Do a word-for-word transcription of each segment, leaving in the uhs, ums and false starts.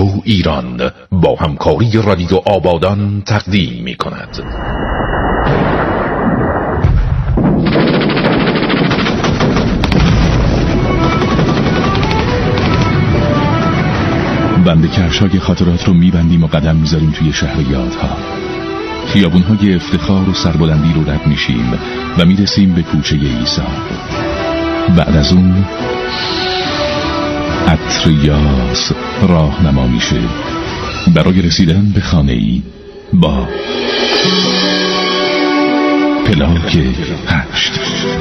رادیو ایران با همکاری رادیو آبادان تقدیم می کند. بند کفشای خاطرات رو میبندیم و قدم میذاریم توی شهر یادها. خیابونهای افتخار و سربلندی رو رد میشیم و میرسیم به کوچه ایسا. بعد از اون عطر یاس راهنما میشه برای رسیدن به خانه‌ای با پلاک هشت.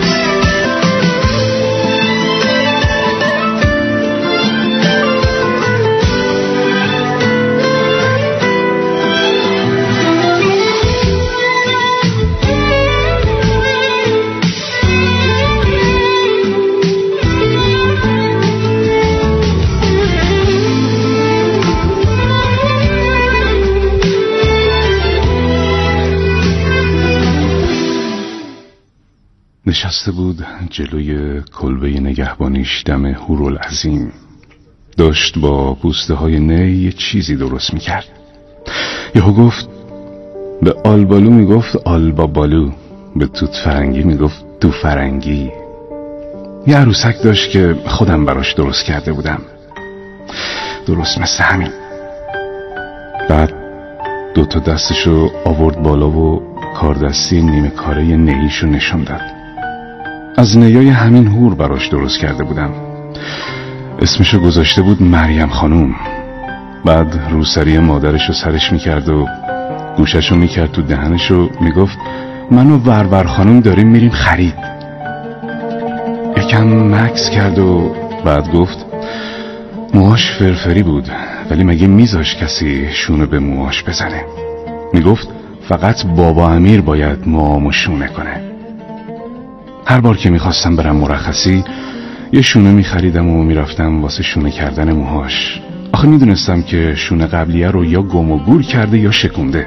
نشسته بود جلوی کلبه نگهبانیش دم هورالعظیم. داشت با پوسته های نی یه چیزی درست میکرد. یهو گفت به آلبالو میگفت آلبابالو، به توت فرنگی میگفت تو فرنگی. یه عروسک داشت که خودم براش درست کرده بودم، درست مثل همین. بعد دوتا دستشو آورد بالا و کاردستی نیمه کاره نیشو نشون داد. از نیای همین هور براش درست کرده بودم. اسمشو گذاشته بود مریم خانوم. بعد روسری مادرشو سرش میکرد و گوششو میکرد تو دهنشو میگفت من و ورور خانوم داریم میریم خرید. یکم مکس کرد و بعد گفت موهاش فرفری بود ولی مگه میذاش کسی شونه به موهاش بزنه؟ میگفت فقط بابا امیر باید موهامو شونه کنه. هر بار که میخواستم برم مرخصی یه شونه میخریدم و میرفتم واسه شونه کردن موهاش. آخه میدونستم که شونه قبلیه رو یا گم و گور کرده یا شکونده.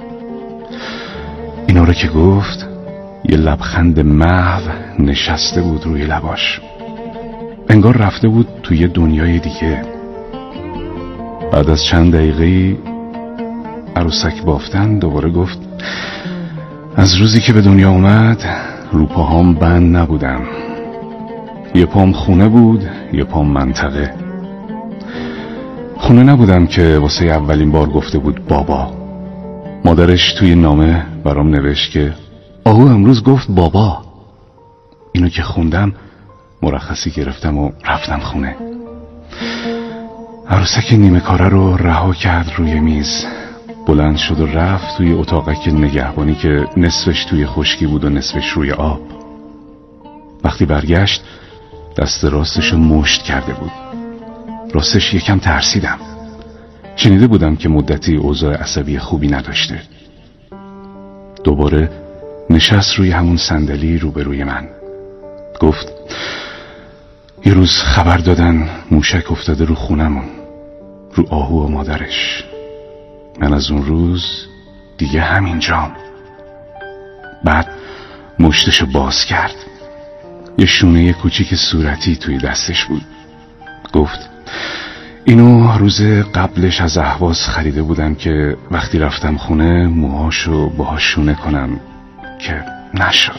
اینا رو که گفت یه لبخند محو نشسته بود روی لباش، انگار رفته بود توی دنیای دیگه. بعد از چند دقیقه عروسک بافتن دوباره گفت از روزی که به دنیا اومد رو پاهام بند نبودم. یه پام خونه بود یه پام منطقه. خونه نبودم که واسه اولین بار گفته بود بابا. مادرش توی نامه برام نوشت که آهو امروز گفت بابا. اینو که خوندم مرخصی گرفتم و رفتم خونه. عروسک نیمه کاره رو رها کرد روی میز، بلند شد و رفت توی اتاقک نگهبانی که نصفش توی خشکی بود و نصفش روی آب. وقتی برگشت دست راستش رو مشت کرده بود. راستش یکم ترسیدم. شنیده بودم که مدتی اوضاع عصبی خوبی نداشته. دوباره نشست روی همون صندلی روبروی من. گفت یه روز خبر دادن موشک افتاده رو خونمون، رو آهو و مادرش. من از اون روز دیگه همینجام. بعد مشتشو باز کرد. یه شونه کوچیک صورتی توی دستش بود. گفت اینو روز قبلش از اهواز خریده بودم که وقتی رفتم خونه موهاشو باهاش شونه کنم که نشد.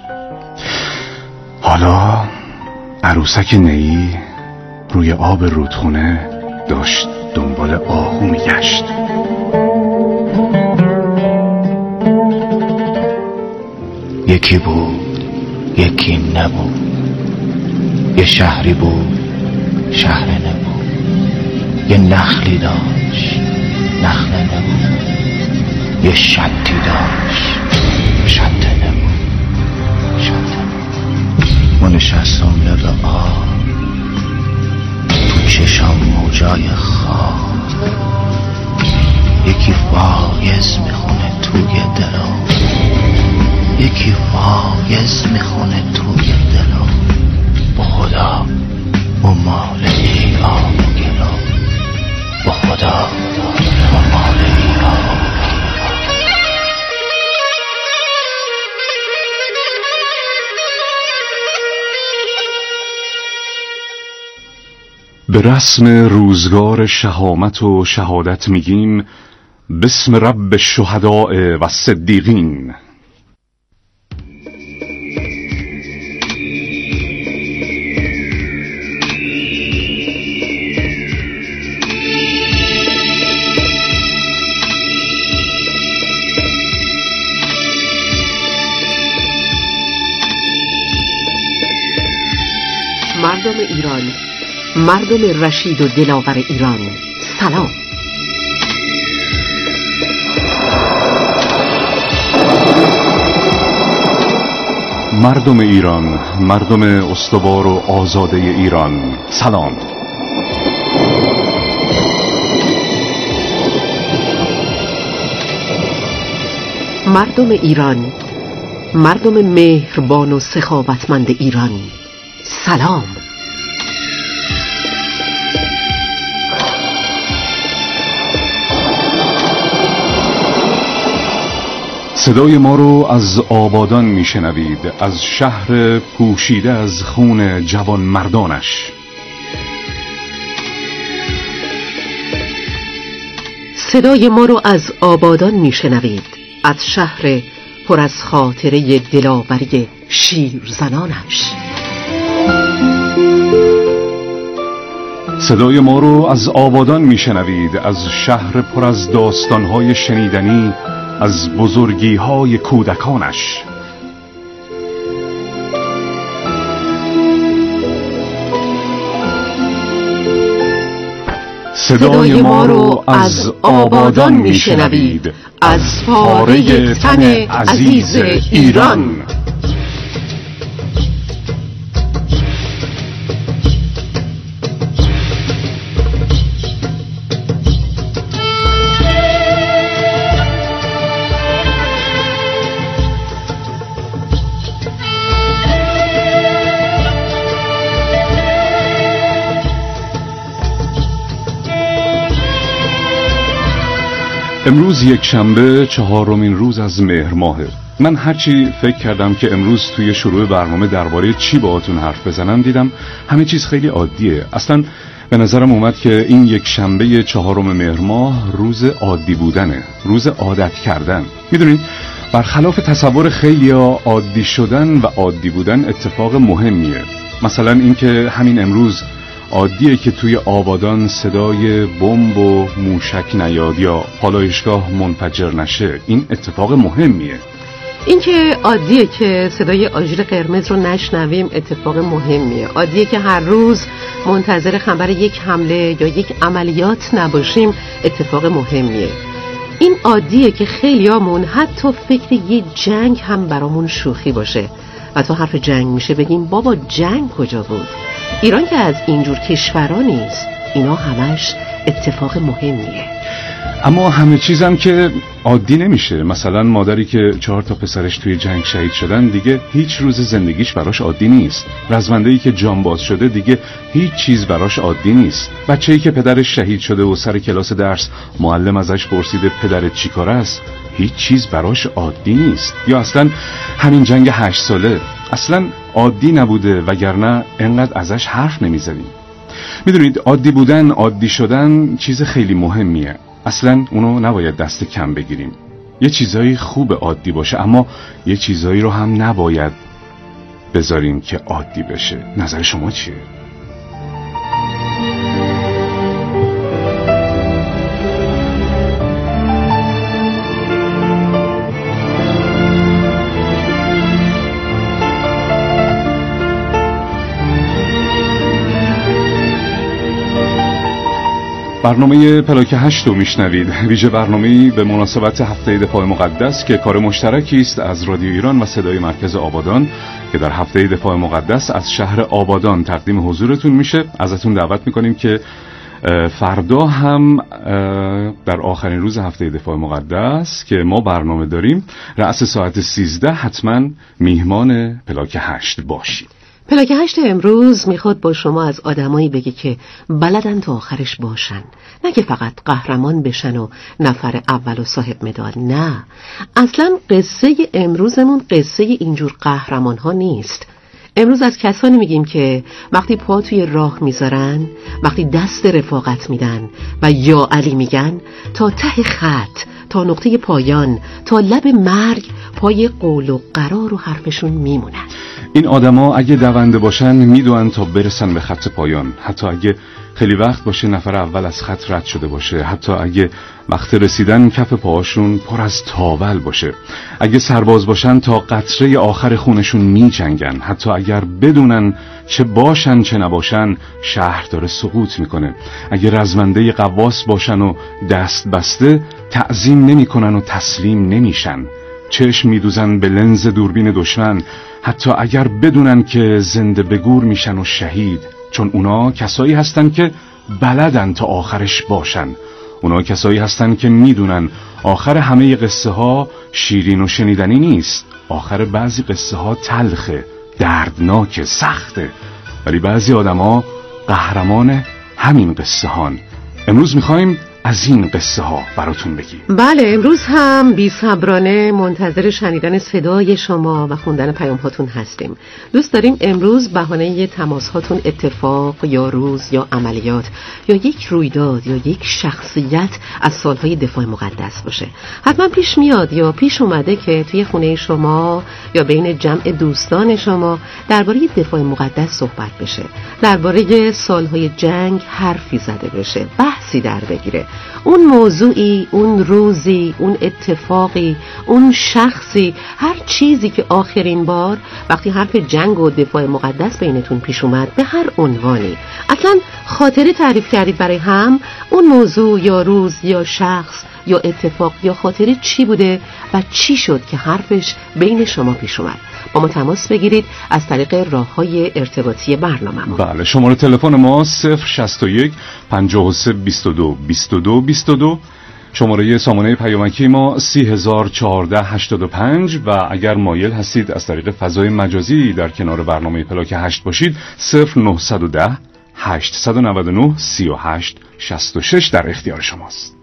حالا عروسک نیی روی آب رودخونه داشت دنبال آهو میگشت. یکی بود یکی نبود، یه شهری بود شهر نبود، یه نخلی داشت نخل نبود، یه شطی داشت شط نبود شط نبود. ما نشستم لب آب، تو چشام موجای خواب، یکی وایز میخونه توی دلم، یکی وایز میخونه توی دلم. با خدا با مال ایران و گلم، با خدا با مال ایران و گلم. به رسم روزگار شهامت و شهادت میگیم بسم رب الشهداء و صدیقین. مردم ایران، مردم رشید و دلاور ایران، سلام. مردم ایران، مردم استوار و آزاده ایران، سلام. مردم ایران، مردم مهربان و سخاوتمند ایران، سلام. صدای ما رو از آبادان میشنوید، از شهر پوشیده از خون جوان مردانش. صدای ما رو از آبادان میشنوید، از شهر پر از خاطره دلاوری شیرزنانش. صدای ما رو از آبادان میشنوید، از شهر پر از داستانهای شنیدنی از بزرگی‌های کودکانش. صدای ما رو از آبادان میشنوید، از پاره تن عزیز ایران. امروز یک شنبه چهارمین روز از مهر ماهه. من هرچی فکر کردم که امروز توی شروع برنامه درباره چی باهاتون حرف بزنم دیدم همه چیز خیلی عادیه. اصلا به نظرم اومد که این یک شنبه چهارم مهر ماه روز عادی بودنه، روز عادت کردن. میدونید برخلاف تصور خیلیا عادی شدن و عادی بودن اتفاق مهمیه. مثلا اینکه همین امروز عادیه که توی آبادان صدای بمب و موشک نیاد یا پالایشگاه منفجر نشه. این اتفاق مهمیه. اینکه عادیه که صدای آژیر قرمز رو نشنویم اتفاق مهمیه. عادیه که هر روز منتظر خبر یک حمله یا یک عملیات نباشیم اتفاق مهمیه. این عادیه که خیلیامون حتی فکر یه جنگ هم برامون شوخی باشه و تا حرف جنگ میشه بگیم بابا جنگ کجا بود. ایران که از اینجور کشورها نیست. اینا همش اتفاق مهمیه. اما همه چیزم که عادی نمیشه. مثلا مادری که چهار تا پسرش توی جنگ شهید شدن دیگه هیچ روز زندگیش براش عادی نیست. رزمنده‌ای که جانباز شده دیگه هیچ چیز براش عادی نیست. بچه‌ای که پدرش شهید شده و سر کلاس درس معلم ازش پرسیده پدرت چیکاره است، هیچ چیز براش عادی نیست. یا اصلا همین جنگ هشت ساله اصلا عادی نبوده وگرنه انقدر ازش حرف نمیزدیم. میدونید عادی بودن، عادی شدن چیز خیلی مهمیه. اصلا اونو نباید دست کم بگیریم. یه چیزایی خوب عادی باشه اما یه چیزایی رو هم نباید بذاریم که عادی بشه. نظر شما چیه؟ برنامه پلاک هشت رو میشنوید. ویژه برنامه‌ای به مناسبت هفته دفاع مقدس که کار مشترکی است از رادیو ایران و صدای مرکز آبادان که در هفته دفاع مقدس از شهر آبادان تقدیم حضورتون میشه. ازتون دعوت میکنیم که فردا هم در آخرین روز هفته دفاع مقدس که ما برنامه داریم رأس ساعت سیزده حتما میهمان پلاک هشت باشید. پلاک هشت امروز میخواد با شما از آدمایی بگه که بلدن تا آخرش باشن، نه که فقط قهرمان بشن و نفر اول و صاحب مدال. نه، اصلا قصه امروزمون قصه اینجور قهرمان ها نیست. امروز از کسانی میگیم که وقتی پا توی راه میذارن، وقتی دست رفاقت میدن و یا علی میگن، تا ته خط، تا نقطه پایان، تا لب مرگ پای قول و قرار و حرفشون میمونن. این آدما اگه دونده باشن میدونن تا برسن به خط پایان، حتی اگه خیلی وقت باشه نفر اول از خط رد شده باشه، حتی اگه وقت رسیدن کف پاهاشون پر از تاول باشه، اگه سرباز باشن تا قطره آخر خونشون می جنگن، حتی اگر بدونن چه باشن چه نباشن شهر داره سقوط میکنه، اگه رزمنده قواس باشن و دست بسته تعظیم نمی کنن و تسلیم نمیشن، چشم میدوزن به لنز دوربین دشمن، حتی اگر بدونن که زنده به گور میشن و شهید، چون اونا کسایی هستن که بلدن تا آخرش باشن. اونا کسایی هستن که میدونن آخر همه قصه ها شیرین و شنیدنی نیست، آخر بعضی قصه ها تلخه، دردناکه، سخته، ولی بعضی آدم ها قهرمان همین قصه هان. امروز میخوایم از این قصه ها براتون بگیم. بله، امروز هم بی صبرانه منتظر شنیدن صدای شما و خوندن پیام هاتون هستیم. دوست داریم امروز بهانه تماس هاتون اتفاق یا روز یا عملیات یا یک رویداد یا یک شخصیت از سالهای دفاع مقدس باشه. حتما پیش میاد یا پیش اومده که توی خونه شما یا بین جمع دوستان شما درباره دفاع مقدس صحبت بشه، درباره سالهای جنگ حرفی زده بشه، بحثی در بگیره. اون موضوعی، اون روزی، اون اتفاقی، اون شخصی، هر چیزی که آخرین بار وقتی حرف جنگ و دفاع مقدس بینتون پیش اومد، به هر عنوانی اصلا خاطره تعریف کردید برای هم، اون موضوع یا روز یا شخص یا اتفاق یا خاطره چی بوده و چی شد که حرفش بین شما پیش اومد. با ما تماس بگیرید از طریق راه‌های ارتباطی برنامه‌مون. بله، شماره تلفن ما صفر شصت و یک پنجاه و سه بیست و دو بیست و دو بیست و دو، شماره سامانه پیامکی ما سی هزار چهارده هشتاد و پنج و اگر مایل هستید از طریق فضای مجازی در کنار برنامه پلاک هشت باشید صفر نهصد و ده هشتصد و نود و نه سی و هشت شصت و شش در اختیار شماست.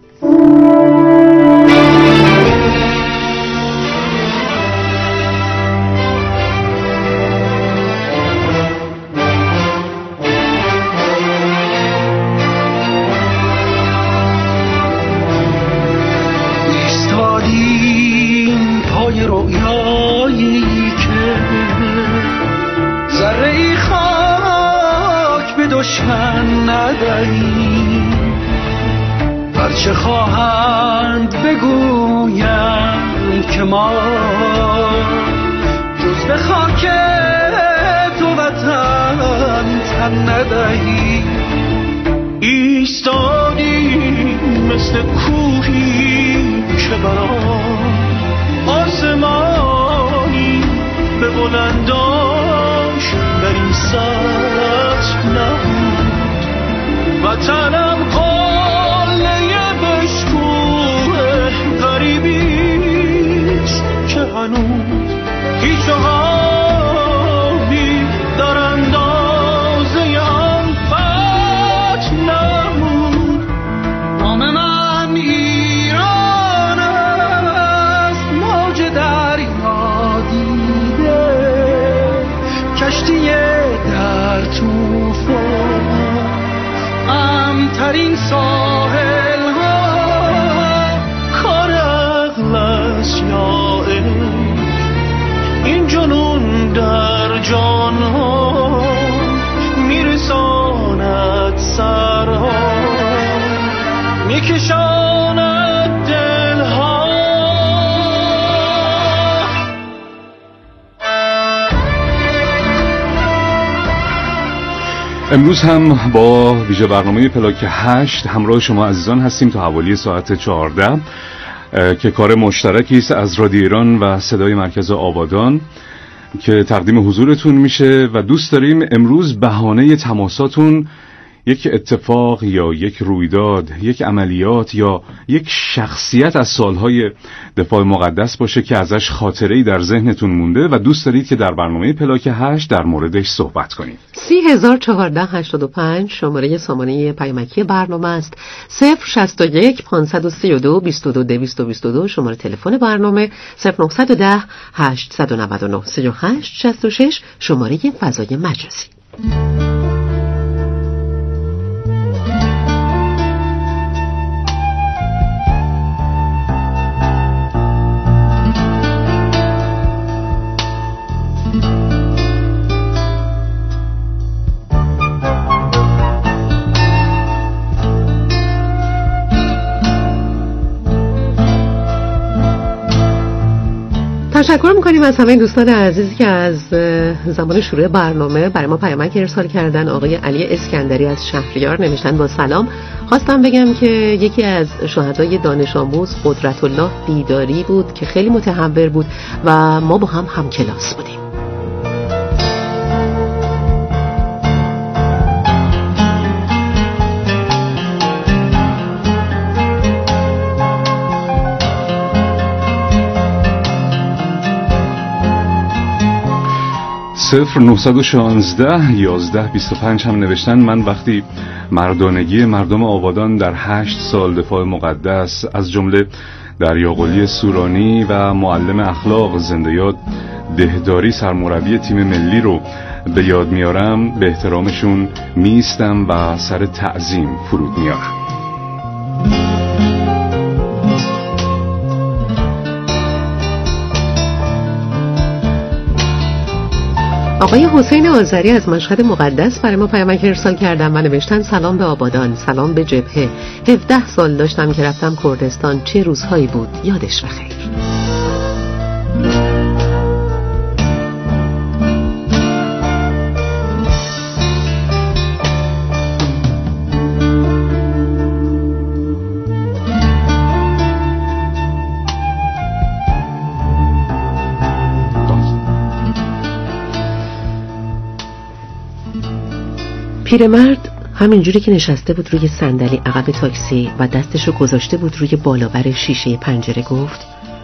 چه خواهند بگویم که ما جز به خاک تو وطن تن ندهی، ایستادی مثل کوهی که برام آسمانی به بلنداش در این سطح نبود، وطنم هنوز هیچ آبی در اندازه آن فتح نمود. نام من ایران است، موج دریا دیده، کشتی در طوفان، امترین ساحل ها، کار عقل است یا این جنون در جان ها میرساند سرها، میکشاند دل ها. امروز هم با ویژه برنامه پلاک هشت همراه شما عزیزان هستیم تا حوالی ساعت چهارده که کار مشترکی است از رادیو ایران و صدای مرکز آبادان که تقدیم حضورتون میشه و دوست داریم امروز بهانه تماساتون یک اتفاق یا یک رویداد، یک عملیات یا یک شخصیت از سالهای دفاع مقدس باشه که ازش خاطره‌ای در ذهنتون مونده و دوست دارید که در برنامه پلاک هشت در موردش صحبت کنید. سی هزار چهارده هشتاد و پنج شماره سامانه پیامکی برنامه است. صفر شصت و یک پانصد و سی و دو بیست و دو دویست و بیست و دو شماره تلفن برنامه. صفر نهصد و ده هشتصد و نود و نه سی و هشت شصت و شش شماره فضای مجازی. تشکر میکنیم از همه دوستان عزیزی که از زمان شروع برنامه برای ما پیامک ارسال کردن. آقای علی اسکندری از شهریار نوشتن با سلام، خواستم بگم که یکی از شهدای دانش آموز قدرت الله دیداری بود که خیلی متحور بود و ما با هم هم کلاس بودیم. صفر نهصد و شانزده یازده بیست و پنج هم نوشتن من وقتی مردانگی مردم آبادان در هشت سال دفاع مقدس از جمله دریاقلی سورانی و معلم اخلاق زنده یاد دهداری سرمربی تیم ملی رو به یاد میارم، به احترامشون میستم و سر تعظیم فرود میارم. آقای حسین آذری از مشهد مقدس برای ما پیامک ارسال کردن و نوشتن سلام به آبادان، سلام به جبهه. هفده سال داشتم که رفتم کردستان، چه روزهایی بود، یادش بخیر. پیرمرد همینجوری که نشسته بود روی صندلی عقب تاکسی و دستشو گذاشته بود روی بالابر شیشه پنجره گفت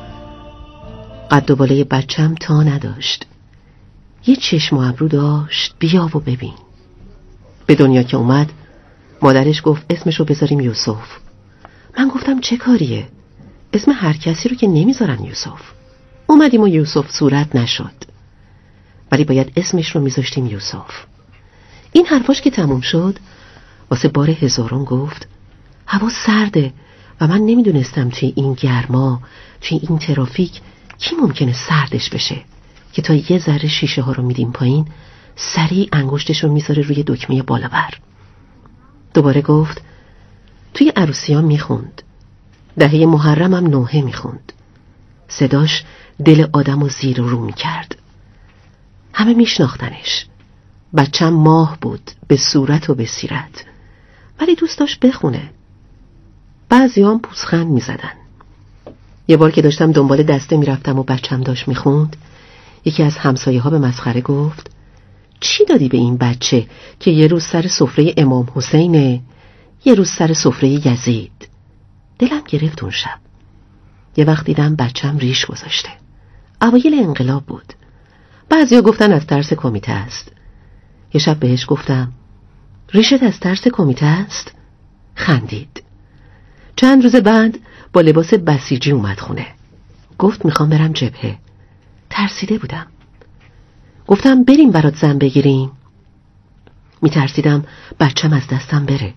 قد و بالای بچم تا نداشت، یه چشم و ابرو داشت، بیا و ببین. به دنیا که اومد مادرش گفت اسمشو بذاریم یوسف. من گفتم چه کاریه؟ اسم هر کسی رو که نمیذارن یوسف. اومدیم و یوسف صورت نشد، ولی باید اسمش رو میذاشتیم یوسف. این حرفاش که تموم شد واسه بار هزارم گفت هوا سرده و من نمیدونستم توی این گرما، توی این ترافیک کی ممکنه سردش بشه که تا یه ذره شیشه ها رو میدیم پایین سریع انگشتش رو میذاره روی دکمه بالابر. دوباره گفت توی عروسیان میخوند، دهه محرم هم نوحه میخوند. صداش دل آدم رو زیر و رو میکرد. همه میشناختنش. بچم ماه بود به صورت و به سیرت، ولی دوست داشت بخونه. بعضی هم پوزخند می زدن. یه بار که داشتم دنبال دسته می رفتم و بچم داشت می خوند، یکی از همسایه ها به مسخره گفت چی دادی به این بچه که یه روز سر سفره امام حسینه، یه روز سر سفره یزید؟ دلم گرفت اون شب. یه وقت دیدم بچم ریش گذاشته. اوایل انقلاب بود. بعضیا گفتن از ترس کمیته است. یه شب بهش گفتم ریشت از ترس کمیته است؟ خندید. چند روز بعد با لباس بسیجی اومد خونه. گفت میخوام برم جبهه. ترسیده بودم. گفتم بریم برات زن بگیریم. میترسیدم بچم از دستم بره.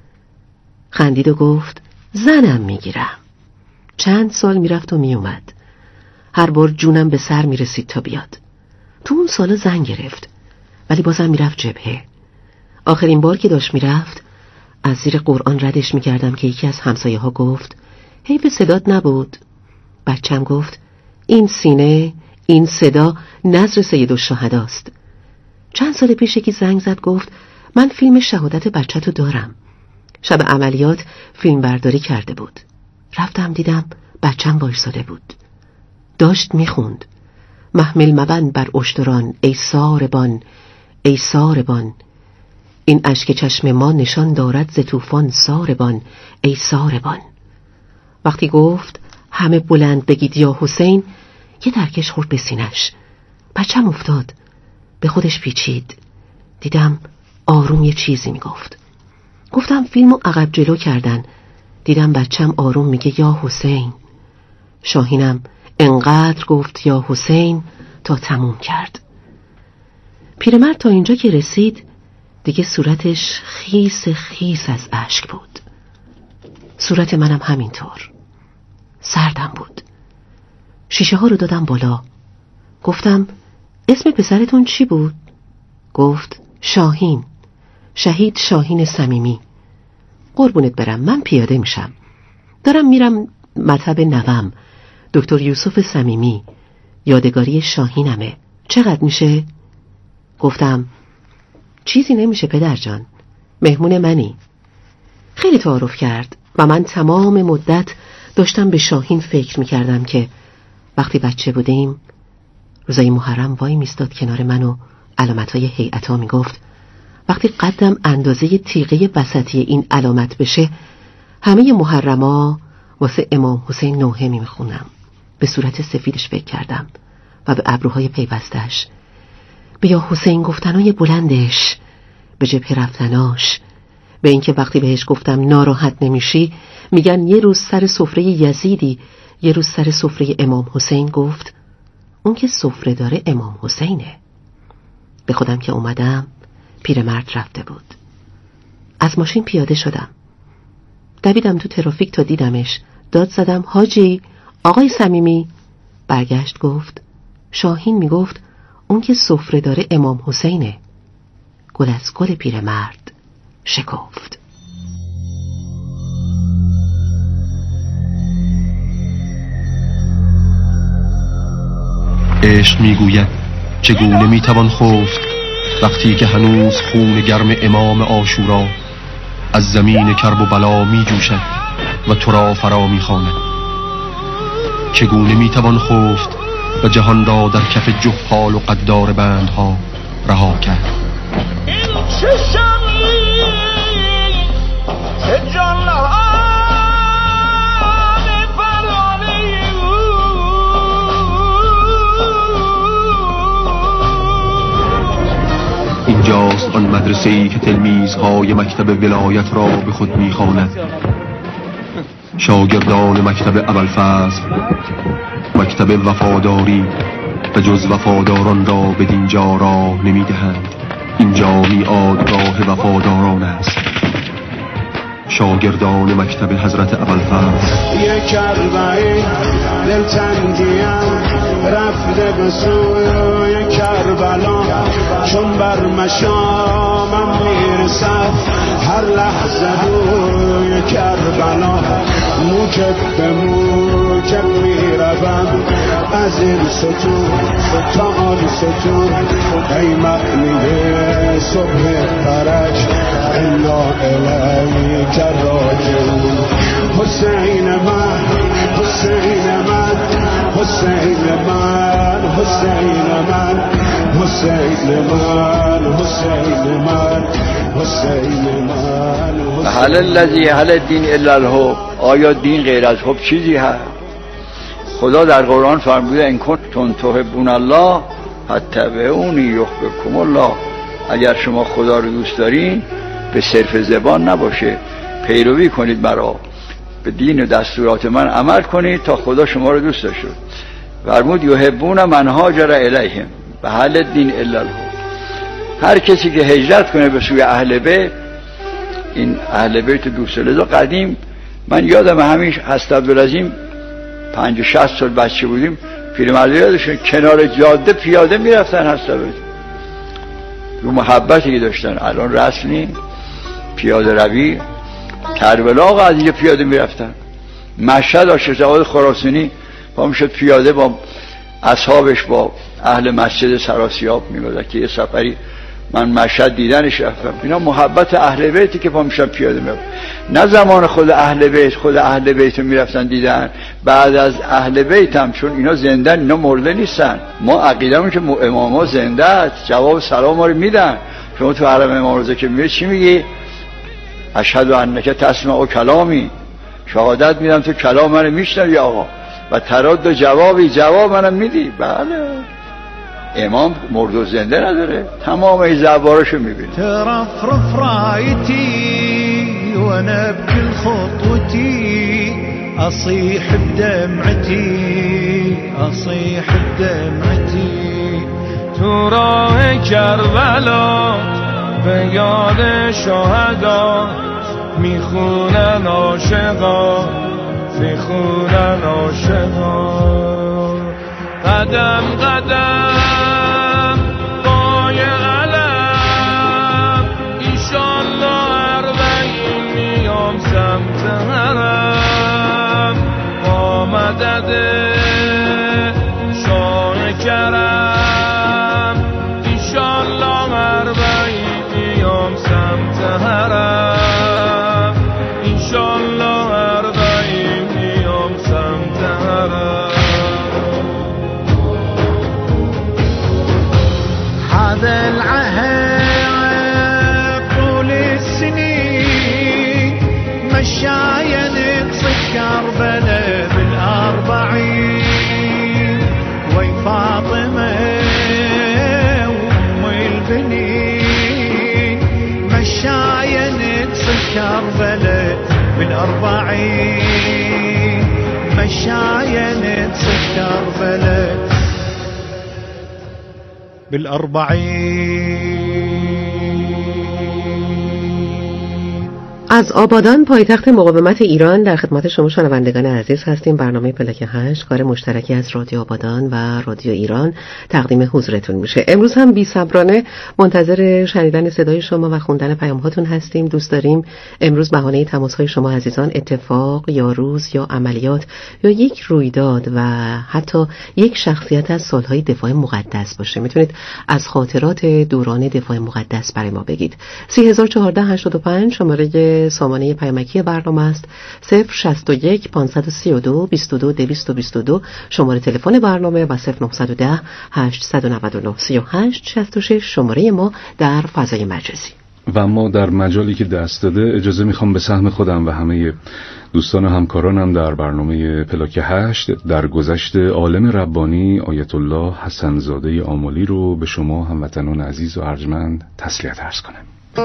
خندید و گفت زنم میگیرم. چند سال میرفت و میومد. هر بار جونم به سر میرسید تا بیاد. تو اون سالا زن گرفت، ولی بازم میرفت جبهه. آخرین بار که داشت میرفت از زیر قرآن ردش میکردم که یکی از همسایه ها گفت حیف صدات نبود. بچم گفت این سینه، این صدا نذر سیدالشهداست. چند سال پیش یکی زنگ زد گفت من فیلم شهادت بچه‌تو دارم. شب عملیات فیلم برداری کرده بود. رفتم دیدم بچم وایساده بود. داشت میخوند محمل مبند بر اشتران ای ساربان ای ساربان این اشک چشم ما نشان دارد ز طوفان ساربان ای ساربان. وقتی گفت همه بلند بگید یا حسین، یه درکش خورد به سینش. بچم افتاد، به خودش پیچید. دیدم آروم یه چیزی میگفت. گفتم فیلمو عقب جلو کردن. دیدم بچم آروم میگه یا حسین. شاهینم انقدر گفت یا حسین تا تموم کرد. پیرمرد تا اینجا که رسید دیگه صورتش خیس خیس از اشک بود. صورت منم همینطور سردم بود. شیشه ها رو دادم بالا. گفتم اسم پسرتون چی بود؟ گفت شاهین، شهید شاهین صمیمی. قربونت برم، من پیاده میشم، دارم میرم مطب نوم دکتر یوسف صمیمی، یادگاری شاهینمه. چقدر میشه؟ گفتم چیزی نمیشه پدر جان، مهمون منی. خیلی تعارف کرد و من تمام مدت داشتم به شاهین فکر میکردم که وقتی بچه بودیم روزای محرم وای میستاد کنار من و علامتهای هیئتا میگفت وقتی قدم اندازه تیغه وسطی این علامت بشه همه محرما واسه امام حسین نوحه میخونم. به صورت سفیدش فکر کردم و به ابروهای پیوستش، به یا حسین گفتنای بلندش، به جبهه رفتناش، به اینکه وقتی بهش گفتم ناراحت نمیشی میگن یه روز سر سفره یزیدی یه روز سر سفره امام حسین. گفت اون که سفره داره امام حسینه. به خودم که اومدم پیرمرد رفته بود. از ماشین پیاده شدم، دویدم تو ترافیک تا دیدمش. داد زدم حاجی، آقای صمیمی. برگشت گفت شاهین میگفت اون که سفره داره امام حسینه. گل از گل پیرمرد شکفت. عشق میگوید چگونه میتوان خفت وقتی که هنوز خون گرم امام عاشورا از زمین کرب و بلا میجوشد و تو را فرا میخواند. چگونه میتوان خفت و جهان را در کف جهال و قدار بندها رها کرد. چه شمی که جان اینجاست آن مدرسه‌ای که تلمیذهای مکتب ولایت را به خود می‌خواند. شاگردان مکتب ابوالفضل، مکتب وفاداری و جز وفاداران را به دینجا راه نمی‌دهند. اینجا میعادگاه وفاداران است. شاگردان مکتب حضرت ابوالفضل. یک اربعین دلتنگیم رفته به سوی کربلا، چون بر مشامم میرسد هر لحظه روی کربلا. موجب به موجب میروم از این ستون تا آن ستون، ای معنی صبح فرج الا الیک راجعون. حسین من حسین من حسین من حسین من حسین من حسین من حسین من. هل الذی هل الدین الا الحب. آیا دین غیر از حب چیزی هست؟ خدا در قرآن فرموده ان کنتم تحبون الله فاتبعونی یحببکم الله. اگر شما خدا رو دوست دارین به صرف زبان نباشه، پیروی کنید مرا، به دین و دستورات من عمل کنید تا خدا شما رو دوست داشته. فرمود یحبون من هاجر الیهم و هل الدین الا الحب. هر کسی که هجرت کنه به سوی اهل بیت، این اهل بیت دوست داره. قدیم من یادم همیش هست عبدالعظیم پنج و شصت سال بچه بودیم، پیرمرد یادشون کنار جاده پیاده میرفتن هست عبدالعظیم، رو محبتی که داشتن. الان رسم نیم، پیاده روی کربلا آقا از اینجا پیاده میرفتن. مشهد آشق جواد خراسانی با میشد پیاده با اصحابش با اهل مسجد سراسیاب میگذاشت که یه سفری من مشهد دیدنش رفتم. اینا محبت اهل بیتی که پا میشن پیاده میرفتن. نه زمان خود اهل بیت، خود اهل بیت رو میرفتن دیدن، بعد از اهل بیت هم، چون اینا زندن، اینا مرده نیستن. ما عقیدمون که اماما زنده است، جواب سلام ما رو میدن، شما تو حرم امام رضا که میگه چی میگی؟ اشهد انک تسمع کلامی، شهادت میدم تو کلام منو میشنوی آقا و ترد و جوابی جواب منم میدی. بله امام مرد و زنده نداره، تمام این زبارشو میبینی. ترفرف رايتي وانا بكل خطوتي اصيح بدمعتي اصيح بدمعتي تو راه کربلا به یاد شهدا میخونن عاشقا میخونن عاشقا قدم قدم پای علم ایشالله اربعین میام سمت حرم با مدد شاه کرم ایشالله اربعین میام سمت حرم ایشالله اربعین میام سمت حرم هذا العهد طول السنين مشايا نقصد كربلاء بالأربعين وي فاطمة أم البنين مشايا نقصد كربلاء بالأربعين مشايا نقصد كربلاء بالأربعين. از آبادان پایتخت مقاومت ایران در خدمت شما شنوندگان عزیز هستیم. برنامه پلاک هشت کار مشترکی از رادیو آبادان و رادیو ایران تقدیم حضورتون میشه. امروز هم بی‌صبرانه منتظر شنیدن صدای شما و خوندن پیام‌هاتون هستیم. دوست داریم امروز بهانه تماس‌های شما عزیزان اتفاق یا روز یا عملیات یا یک رویداد و حتی یک شخصیت از سالهای دفاع مقدس باشه. میتونید از خاطرات دوران دفاع مقدس برای ما بگید. سه هزار و چهارصد و هشتاد و پنج شماره سامانه پیامکی برنامه است. صفر شصت و یک پانصد و سی و دو بیست و دو دویست و بیست و دو شماره تلفن برنامه و صفر نهصد و ده هشتصد و نود و نه سی و هشت شصت و شش شماره ما در فضای مجازی. و ما در مجالی که دست داده اجازه میخوام به سهم خودم و همه دوستان و همکارانم در برنامه پلاک هشت در گذشت عالم ربانی آیت الله حسن زاده آملی رو به شما هموطنان عزیز و ارجمند تسلیت عرض کنم.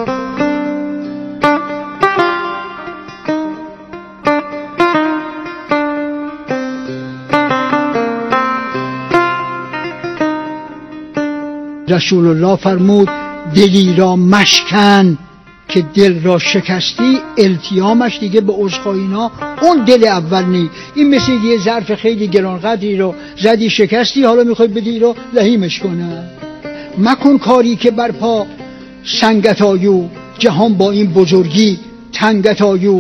رسول الله فرمود دلی را مشکن که دل را شکستی التیامش دیگه به عذرخواهینا اون دل اول نی. این مثل یه ظرف خیلی گرانقدری رو زدی شکستی، حالا میخوای بدی رو لحیمش کنن. مکن کاری که برپا سنگت آیو، جهان با این بزرگی تنگت آیو.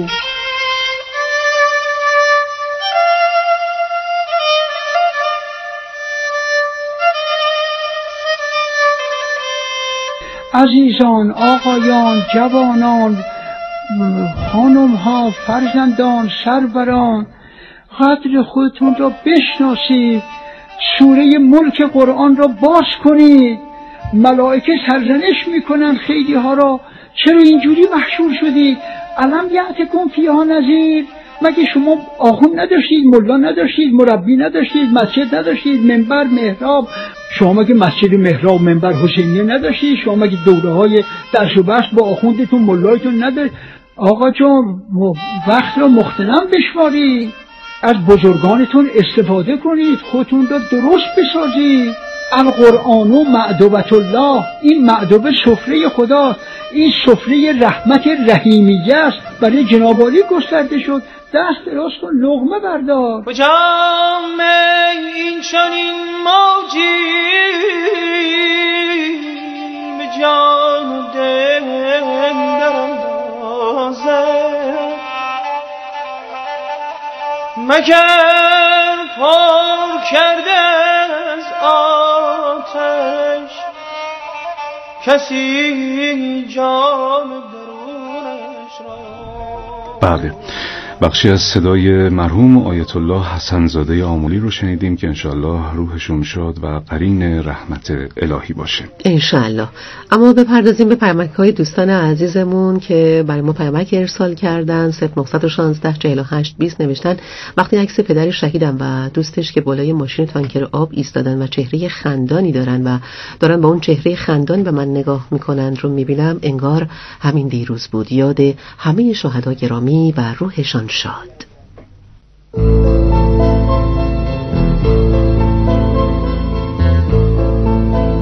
عزیزان، آقایان، جوانان، خانم ها، فرزندان، سروران، قدر خودتون را بشناسید. سوره ملک قرآن را باز کنید. ملائکه سرزنش میکنن خیلی ها را چرا اینجوری محشور شدید؟ الم یأتکم فیها نذیر. مگه شما آخوند نداشتید، ملا نداشتید، مربی نداشتید، مسجد نداشتید، منبر، محراب؟ شما مگه مسجد محراب منبر حسینیه نداشتید؟ شما مگه دوره های درس و بحث با آخوندتون ملایتون نداشت؟ آقا جان وقت را مغتنم بشمارید، از بزرگانتون استفاده کنید، خودتون را درست بسازید. القرآن و معدوبت الله، این معدوبه سفره خداست، این سفره رحمت رحیمیه است، برای جناب عالی گسترده شد. دست دراز کن لقمه بردار. کجام این چنین موجی به جان و دل دراندازد، مگر پر کرده از آتش کسی جان درونش را. بله، بخشی از صدای مرحوم آیت الله حسن زاده آملی رو شنیدیم که انشاءالله روحشون شاد و قرین رحمت الهی باشه انشاءالله. اما بپردازیم به پیامک‌های دوستان عزیزمون که برای ما پیامک ارسال کردن. صفر نه یک شش چهار هشت بیست نوشتن وقتی عکس پدر شهیدم و دوستش که بالای ماشین تانکر آب ایستادن و چهره خندانی دارن و دارن با اون چهره خندان به من نگاه میکنن رو میبینم، انگار همین دیروز بود. یاد همه شهدا گرامی و روحشان شاد.